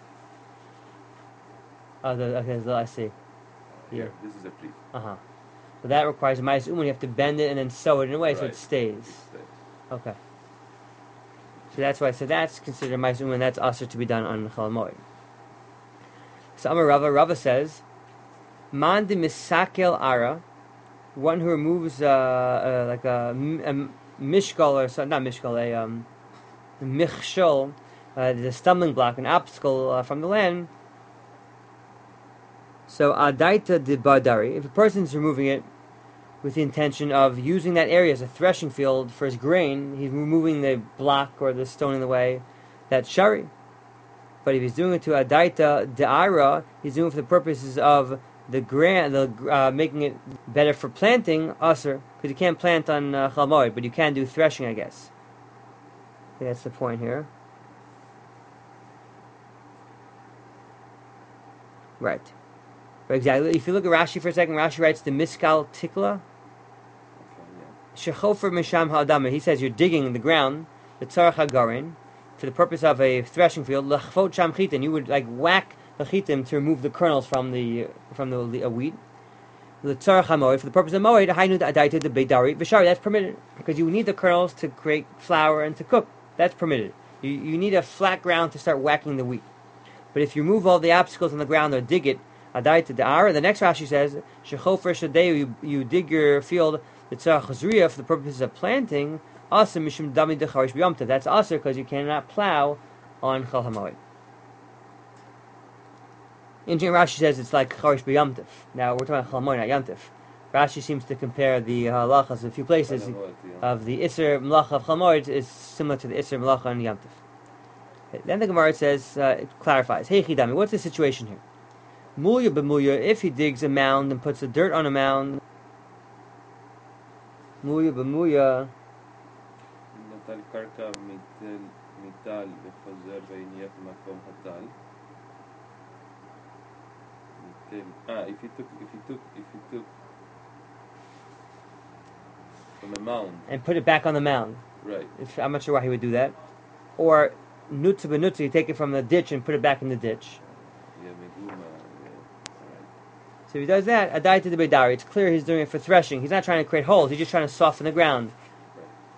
Oh, the, okay, so I see. Here, this is a pleat. Uh huh. So that requires a ma'aseh uman. You have to bend it and then sew it in a way so Right. it stays. It stays. Okay. So that's why. So that's considered ma'aseh uman. That's also to be done on Chol Hamoed. So Amar Rava, Rava says, "Man de misakel ara," one who removes uh, uh, like a, m- a mishkal or so, not mishkal, a um, michshol, uh, the stumbling block, an obstacle uh, from the land. So adaita de badari, if a person's removing it with the intention of using that area as a threshing field for his grain, he's removing the block or the stone in the way. That's shari. But if he's doing it to adaita de'ara, he's doing it for the purposes of the gran, the uh, making it better for planting aser, because you can't plant on uh, Chol Hamoed, but you can do threshing, I guess. I think that's the point here. Right. But exactly. If you look at Rashi for a second, Rashi writes the miskal tikla. Okay, yeah. Shechofer misham ha'adama. He says you're digging the ground, the tzarach hagarin, for the purpose of a threshing field. Lechvot sham chitin. You would like whack the chitim to remove the kernels from the from the, the uh, wheat. The tzarach hamoed, for the purpose of moed. Hainu adaita the beidari v'shari. That's permitted because you need the kernels to create flour and to cook. That's permitted. You you need a flat ground to start whacking the wheat. But if you remove all the obstacles on the ground or dig it, adaita de'ara. The next Rashi says shechofer shadeu. You you dig your field. The tzarach chazriya for the purposes of planting. Aser mishum dami decharish b'yom tov. That's aser because you cannot plow on Chol Hamoed. Interesting, Rashi says it's like charish b'yom tov. Now we're talking about Chol Hamoed, not Yom Tov. Rashi seems to compare the halachas of a few places I know what, yeah. of the Isser Melacha of Chol Hamoed is similar to the Isser Melacha on Yom Tov. Then the Gemara says, uh, it clarifies, Hey Chidami, what's the situation here? Mulya b'mulya, if he digs a mound and puts the dirt on a mound, Mulya b'mulya, נטל קרקע מתל מטל וחוזר והניח במקום הטל. מתל. Ah, if he took, if he took, if he took from a mound, and put it back on the mound. right? If, I'm not sure why he would do that. Or nutza b'nutza, you take it from the ditch and put it back in the ditch. Yeah, meguma. Yeah, right. So if he does that, adai to the beidari, it's clear he's doing it for threshing. He's not trying to create holes, he's just trying to soften the ground.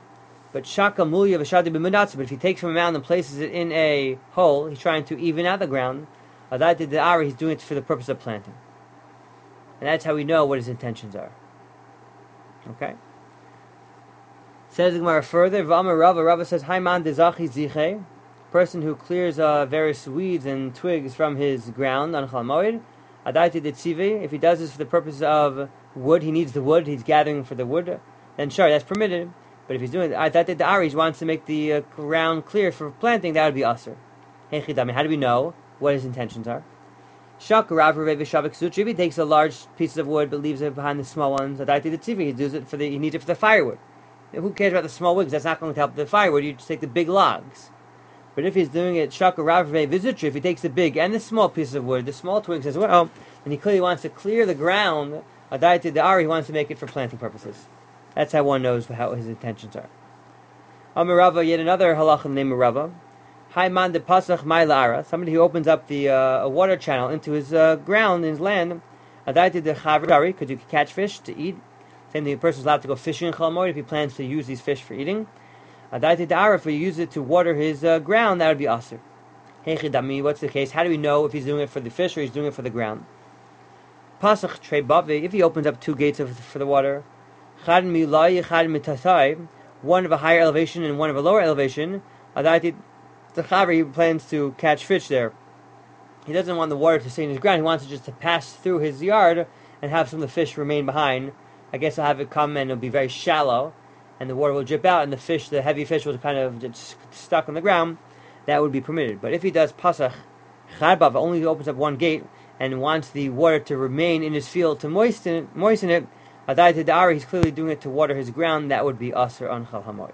But shaka mulya v'shadi b'munatz. But if he takes from a mountain and places it in a hole, he's trying to even out the ground. Adai did the ari. He's doing it for the purpose of planting, and that's how we know what his intentions are. Okay. Says the Gemara further. V'amar Rava. Rava says, "Hayman dezachi ziche." Person who clears uh, various weeds and twigs from his ground on Chol Moed. Adai did tzivi. If he does this for the purpose of wood, he needs the wood. He's gathering for the wood. Then sure, that's permitted. But if he's doing I thought that the Ari wants to make the uh, ground clear for planting, that would be usher. Hey Chidami, how do we know what his intentions are? Shak Rav Rev Shavik Sutri. If he takes a large piece of wood but leaves it behind the small ones, Adai did tzivi. He does it for the. He needs it for the firewood. Who cares about the small wigs? That's not going to help the firewood. You just take the big logs. But if he's doing it Shak Rav Rev Sutri, if he takes the big and the small pieces of wood, the small twigs as well, and he clearly wants to clear the ground, Adai did the Ari. He wants to make it for planting purposes. That's how one knows how his intentions are. Amar Rava, yet another halacha named Rava. Hayman de pasach ma'ila. Somebody who opens up the uh, a water channel into his uh, ground, in his land. Adaiti de chavri, because you can catch fish to eat. Same thing, a person's allowed to go fishing in Chol Moed if he plans to use these fish for eating. Adaiti de ara, if he uses it to water his uh, ground, that would be aser. Hey chidami, what's the case? How do we know if he's doing it for the fish or he's doing it for the ground? Pasach trei bavi, if he opens up two gates of, for the water. Chad milai, chad mitasai. One of a higher elevation and one of a lower elevation. The Chavri plans to catch fish there. He doesn't want the water to stay in his ground. He wants it just to pass through his yard and have some of the fish remain behind. I guess I'll have it come and it'll be very shallow, and the water will drip out, and the fish, the heavy fish, will kind of just stuck on the ground. That would be permitted. But if he does pasach chadbav, only opens up one gate and wants the water to remain in his field to moisten it, moisten it. Adai Tadari, he's clearly doing it to water his ground. That would be Aser on Chol Hamoed.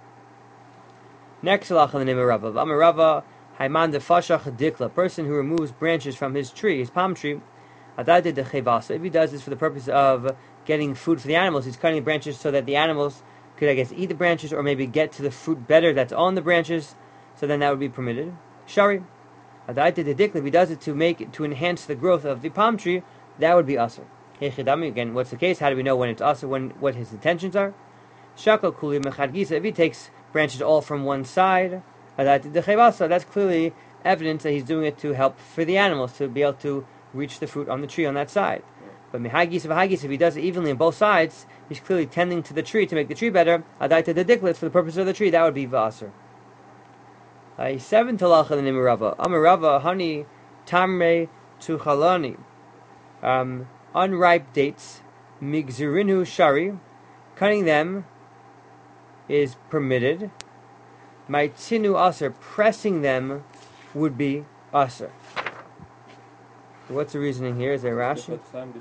Next halacha in the name of Rava. Amar Rava, Hayman de Fashach Dikla, person who removes branches from his tree, his palm tree. Adai de Chevasa. If he does this for the purpose of getting food for the animals, he's cutting the branches so that the animals could, I guess, eat the branches or maybe get to the fruit better that's on the branches. So then that would be permitted. Shari. Adai de Dikla. If he does it to make it, to enhance the growth of the palm tree, that would be Aser. Again, what's the case? How do we know when it's also when what his intentions are? Shakal kuli mechad gisa. If he takes branches all from one side, that's clearly evidence that he's doing it to help for the animals to be able to reach the fruit on the tree on that side. But mehagis v'hagis, if he does it evenly on both sides, he's clearly tending to the tree to make the tree better. Adaita the diklet for the purpose of the tree, that would be v'aser. A seventh halacha in the name of Rava. Amar Rava hani tamre tuchalani. Um. Unripe dates, migzirinu shari, cutting them is permitted. Maitzinu aser, pressing them would be aser. So what's the reasoning here? Is there Rashi?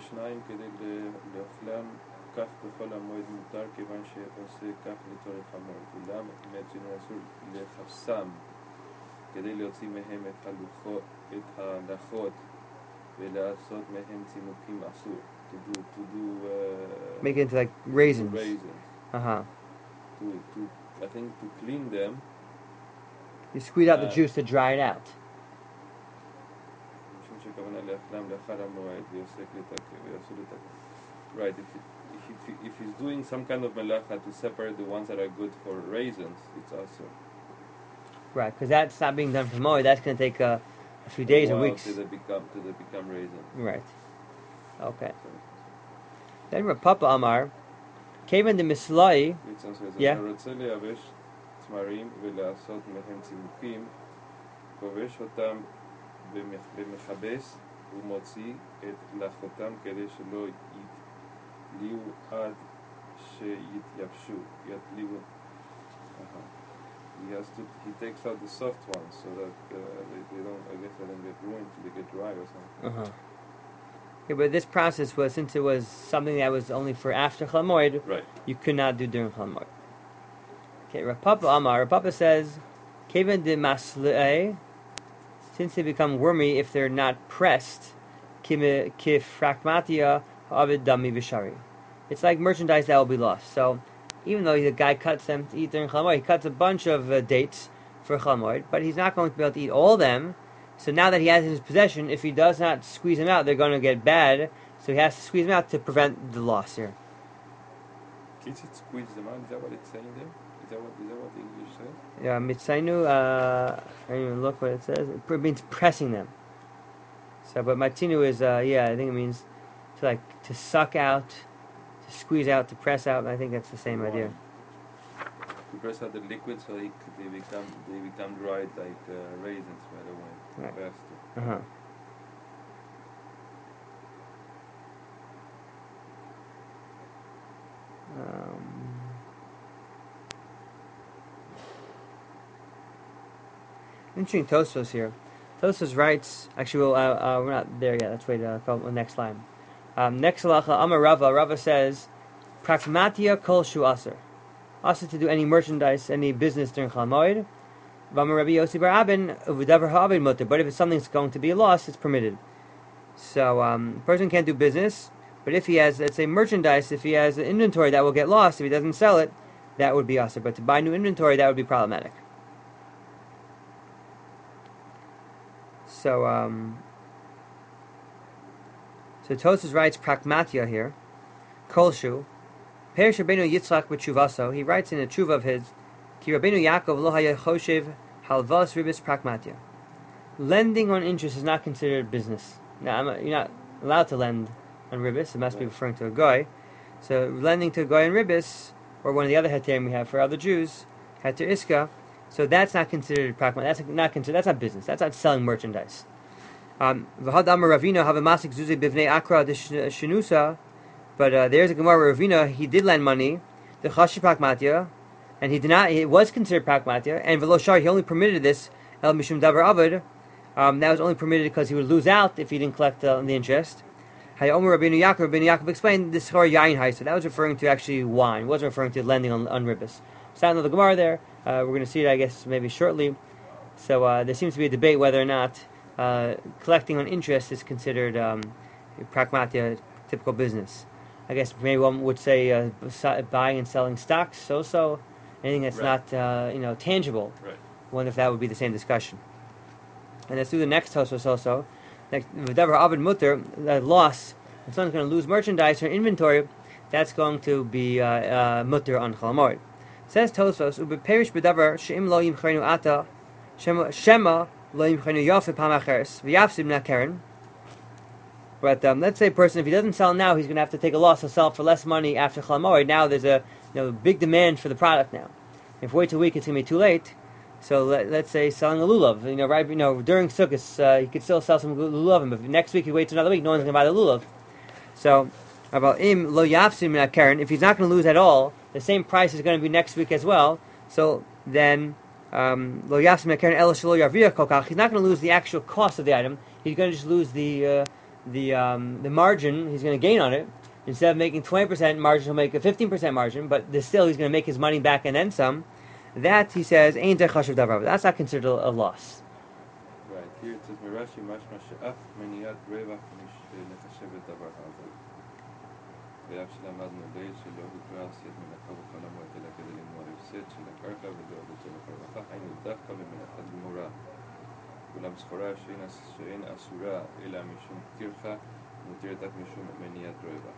ולעשות מהם צימוקים אסור. To do, to do, uh, make it into like raisins. Raisins. Uh-huh. To, to, I think to clean them. You squeeze out uh, the juice to dry it out. Right, if, if, if, if he's doing some kind of melacha to separate the ones that are good for raisins, it's also. Right, because that's not being done for moed. That's going to take a, a few days or weeks. Till they become, till they become raisins. Right. Okay. Then Rav Papa Amar, Kavan de Mislai. Yeah. תמרים ולעשות מהם צימוקים, כובש אותם במכבס ומוציא את לחותם כדי שלא יתליו עד שיתייבשו, יתליו. He has to, he takes out the soft ones so that uh, they, they don't, I guess they don't get ruined till they get dry or something. Uh-huh. Okay, but this process was, since it was something that was only for after Chol Moed, right, you could not do during Chol Moed. Okay, Rav Papa Amar, Rav Papa says, Kevan de Masle'eh, since they become wormy if they're not pressed, Kifrakmatia Avid Dami Vishari. It's like merchandise that will be lost. So, even though the guy cuts them to eat during Chol Moed, he cuts a bunch of uh, dates for Chol Moed, but he's not going to be able to eat all of them. So now that he has in his possession, if he does not squeeze them out, they're going to get bad. So he has to squeeze them out to prevent the loss here. Is it squeeze them out? Is that what it's saying there? Is that what, is that what the English says? Yeah, mitzainu. Uh, I didn't even look what it says. It pr- means pressing them. So, but matinu is uh, yeah, I think it means to like to suck out, to squeeze out, to press out. I think that's the same idea. To press out the liquid so they, they become they become dried like uh, raisins right away. Right. Faster. Uh huh. Um, interesting Tosfos here. Tosfos writes. Actually, well, uh, uh, we're not there yet. Let's wait. Uh, for the next line. Um, next halacha, Amar Rava. Rava says, "Pragmatia kol shu aser." Aser to do any merchandise, any business during Chol Hamoed. V'amar Rabbi Yossi bar Abin u'v'davar ha'abed muter. But if it's something that's going to be a loss, it's permitted. So, um, a person can't do business, but if he has, let's say, merchandise, if he has an inventory that will get lost if he doesn't sell it, that would be aser. But to buy new inventory, that would be problematic. So, um, so Tosfos writes pragmatia here, kolshu. Perish Rabbeinu Yitzchak b'tshuvaso. He writes in a tshuva of his, Ki Rabbeinu Yaakov lo haya choshev halvas ribis pragmatia. Lending on interest is not considered business. Now, I'm, you're not allowed to lend on ribis. It must be referring to a goy. So, lending to a goy on ribis, or one of the other heterim we have for other Jews, heter iska. So that's not considered pragmatia. That's not considered. That's not business. That's not selling merchandise. Um, V'had amar Ravina have a masik zuzi bivnei akra d'shinusa. But uh, there's a Gemara where Ravina, he did lend money, the chashi pragmatia, and he did not. It was considered pragmatia, and v'lo shar, he only permitted this el mishum davar avod. Um, that was only permitted because he would lose out if he didn't collect uh, the interest. Hayomer Rabbeinu Yaakov, Rabbeinu Yaakov explained this schar yain hai. So that was referring to actually wine. It wasn't referring to lending on, on ribis. So I don't know the Gemara there. Uh, we're going to see it, I guess, maybe shortly. So uh, there seems to be a debate whether or not uh, collecting on interest is considered um, pragmatia, typical business. I guess maybe one would say uh, buying and selling stocks, so-so, anything that's Right. not uh, you know tangible. Right. I wonder if that would be the same discussion. And let's do the next Tosfos also. Next, v'davar aved muter, uh, loss. If someone's going to lose merchandise or inventory, that's going to be uh, uh, muter on Chol Hamoed. Says Tosfos, ubeperish b'davar she'im lo yimchenu ata shema shema lo yimchenu yafe pam acheres v'yafsid min hakeren. But um, let's say a person, if he doesn't sell now, he's going to have to take a loss. He'll sell it for less money after Chol Hamoed. Now there's a you know big demand for the product now. If we wait till a week, it's going to be too late. So let, let's say selling a lulav, you know, right? You know, during Sukkot, uh, you could still sell some lulav, but if next week you wait till another week, no one's going to buy the lulav. So about im lo yafsim min hakeren, if he's not going to lose at all, the same price is going to be next week as well. So then um, lo yafsim min hakeren el shelo yarviach kokach. He's not going to lose the actual cost of the item. He's going to just lose the uh, the um, the margin. He's going to gain on it. Instead of making twenty percent margin, he'll make a fifteen percent margin, but still he's going to make his money back and then some. That, he says, ain't a chashuv davar. That's not considered a, a loss. Right. Here it says, Mirashi mashma she'af meniyat revach mish nechashevet davar hazeh. ואף שלמדנו די שלא הוקרא עשיית מלאכה בכל המועד אלא כדי למנוע הפסד של הקרקע ולעודד של הרווחה, היינו דווקא במלאכת גמורה. אולם סחורה שאין אסורה אלא משום טרחה מותרת רק משום מניעת רווח.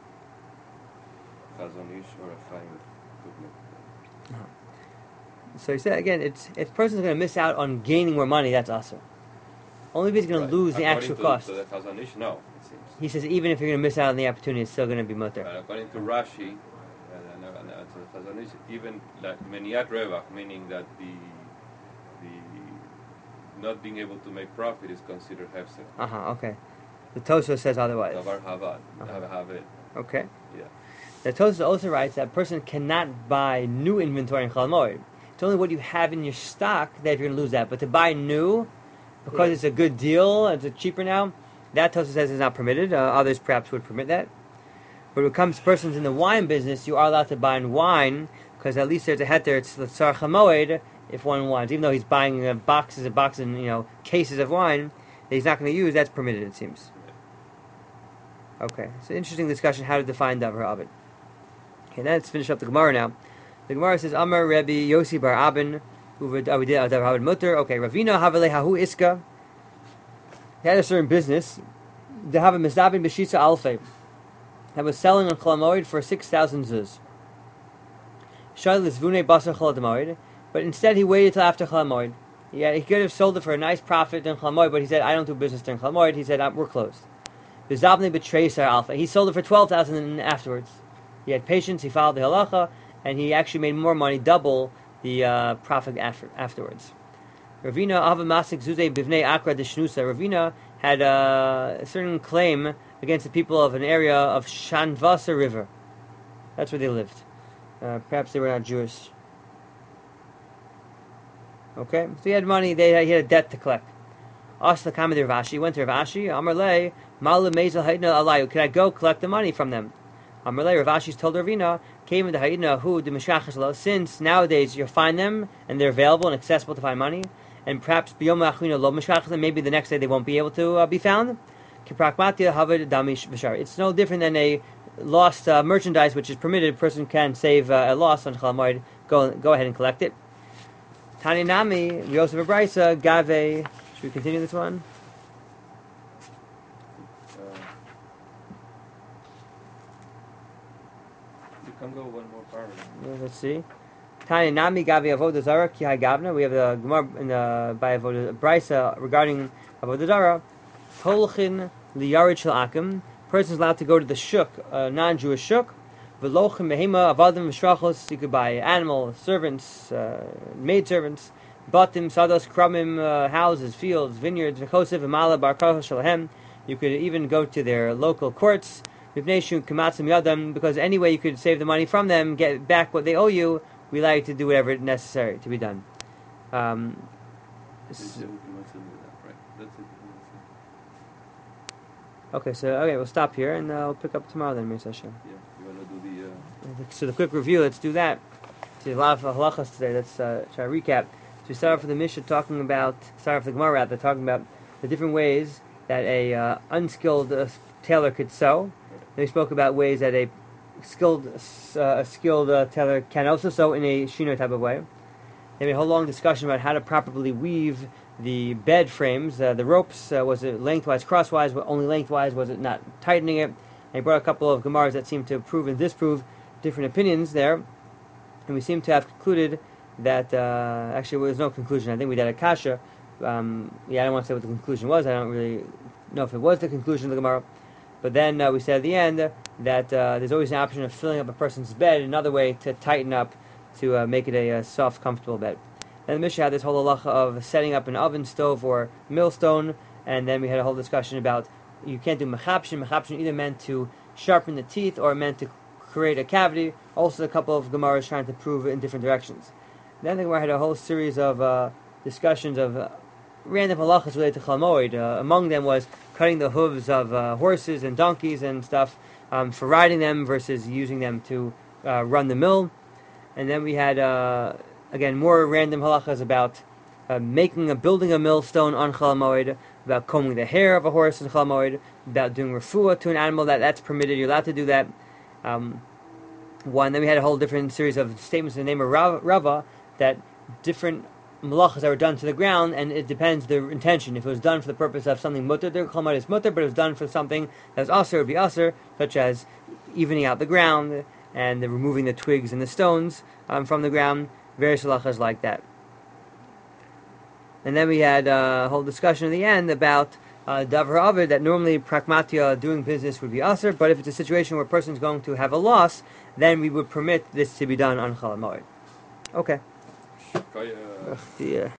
חזון איש אור החיים קודמו. So he said again, it's if a person's going to miss out on gaining more money, that's also. Only if he's going Right. to lose the According actual to, cost. to the Chazon Ish, no, it seems. He says even if you're going to miss out on the opportunity, it's still going to be mutter. But according to Rashi, and, and, and to the Chazon Ish, even like meniat revach, meaning that the the not being able to make profit is considered hefsek. Uh huh. Okay. The Tosfos says otherwise. Davar havad, Uh-huh. have have it. Okay. Yeah. The Tosfos also writes that a person cannot buy new inventory in Chol Hamoed. It's only what you have in your stock that you're going to lose that. But to buy new, because Right. it's a good deal, it's a cheaper now, that Tosfos says is not permitted. Uh, others perhaps would permit that. But when it comes to persons in the wine business, you are allowed to buy wine, because at least there's a heter, it's the Tzar Chamoed, if one wants. Even though he's buying uh, boxes and boxes and, you know, cases of wine that he's not going to use, that's permitted, it seems. Okay, it's an interesting discussion how to define Davar Abed. Okay, let's finish up the Gemara now. The Gemara says, Amar Rabbi Yossi bar Abin, oh, we did Davar Abed Mutter. Okay, Ravina Havale Hahu Iska. He had a certain business. They have a Mizdabin Beshitza Alfe. That was selling on Chol Hamoed for six thousand zuz. But instead he waited till after Chol Hamoed. Yeah, he could have sold it for a nice profit during Chol Hamoed, but he said, I don't do business during Chol Hamoed. He said, we're closed. He sold it for twelve thousand dollars afterwards. He had patience, he followed the halacha, and he actually made more money, double the uh, profit after, afterwards. Ravina Avamasik Zuze Bivnei Akra Deshnusa. Ravina had uh, a certain claim against the people of an area of Shanvasa River. That's where they lived. Uh, perhaps they were not Jewish. Okay, so he had money, they, he had a debt to collect. Asla Kama de Ravashi, went to Ravashi, Amarle, Malu Mezel Haidna Alayu, could I go collect the money from them? Amarle, Ravashi's told Ravina, came into Haidna, who the Meshachas, since nowadays you'll find them and they're available and accessible to find money, and perhaps Biyom Achuna Lo Meshachas, maybe the next day they won't be able to uh, be found. Kiprakmatia Havid Damish Vishar. It's no different than a lost uh, merchandise which is permitted. A person can save uh, a loss on Chol Hamoed, go, go ahead and collect it. Tani Nami, Yosef Abraisa, Gave. Should we continue this one? Uh, you can go one more paragraph. Yeah, let's see. Tani Nami, Gave Avodah Zara, Ki Hai Gavna. We have the Gemara in the by Avodah Braisa regarding Avodah Zara. Holchin liyarid shel akim. Person is allowed to go to the shuk, a non-Jewish shuk. V'lochim behema avadim v'shrachos. You could buy animals, servants, uh, maid servants, batim, sados, kramim, uh, houses, fields, vineyards, v'chosev, v'mala, barkach shalahem. You could even go to their local courts. V'pneishu kamatzim yadam. Because any way you could save the money from them, get back what they owe you, we allow you to do whatever is necessary to be done. Um, So, right. That's it. Okay, so okay, we'll stop here and uh, we'll pick up tomorrow then, Mir Hashem. Yeah, you want to do the... Uh... So the quick review, let's do that. So a lot of halachas today, let's uh, try to recap. So we start off with the Mishnah talking about, start off with the Gemara rather, talking about the different ways that a uh, unskilled uh, tailor could sew. Then we spoke about ways that a skilled uh, a skilled uh, tailor can also sew in a shino type of way. Then we had a whole long discussion about how to properly weave the bed frames, uh, the ropes, uh, was it lengthwise, crosswise, only lengthwise, was it not tightening it? And he brought a couple of Gemaras that seem to prove and disprove different opinions there. And we seem to have concluded that, uh, actually there was no conclusion, I think we did a kasha. Um, yeah, I don't want to say what the conclusion was, I don't really know if it was the conclusion of the Gemara. But then uh, we said at the end that uh, there's always an option of filling up a person's bed, another way to tighten up, to uh, make it a, a soft, comfortable bed. And the Mishnah had this whole halacha of setting up an oven stove or millstone, and then we had a whole discussion about you can't do mechapshin. Mechapshin either meant to sharpen the teeth or meant to create a cavity. Also, a couple of Gemaras trying to prove it in different directions. Then the Gemara had a whole series of uh, discussions of uh, random halachas related to Chol Hamoed. Uh, among them was cutting the hooves of uh, horses and donkeys and stuff um, for riding them versus using them to uh, run the mill. And then we had... Uh, Again, more random halachas about uh, making a building a millstone on Chol Hamoed, about combing the hair of a horse on Chol Hamoed, about doing refuah to an animal, that that's permitted. You're allowed to do that. Um, one. Then we had a whole different series of statements in the name of Rav, Rava that different malachas that were done to the ground, and it depends the intention. If it was done for the purpose of something mutter, the Chol Hamoed is mutter, but it was done for something that was aser, it would be aser, such as evening out the ground and the removing the twigs and the stones um, from the ground. Various halachas like that. And then we had uh, a whole discussion at the end about uh, davar avid, that normally pragmatia, doing business, would be aser, but if it's a situation where a person is going to have a loss, then we would permit this to be done on Chol Hamoed. Okay. Kaya. Yeah.